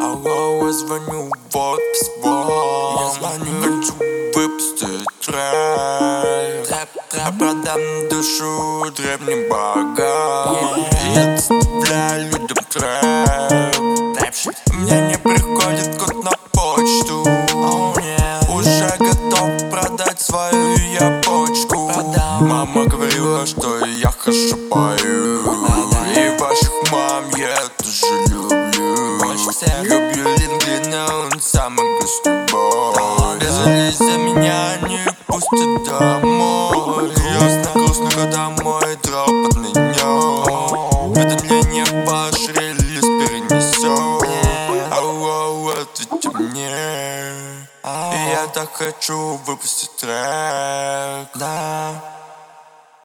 Алло, я звоню в офис вам. Я звоню, хочу выпустить трек. Я продам душу древним богам. Я доставляю людям трек. Мне не приходит код на почту. Уже готов продать свою я почку. Мама говорила, что я хорошо пою. И ваших мам я тоже люблю. Люблю Линглина, он самый грустный бой. Безались за меня, не пустят домой. Грустно, когда мой дроп отменен. Уведомление ваш релиз перенесет. Алло, ответьте мне. И я так хочу выпустить трек.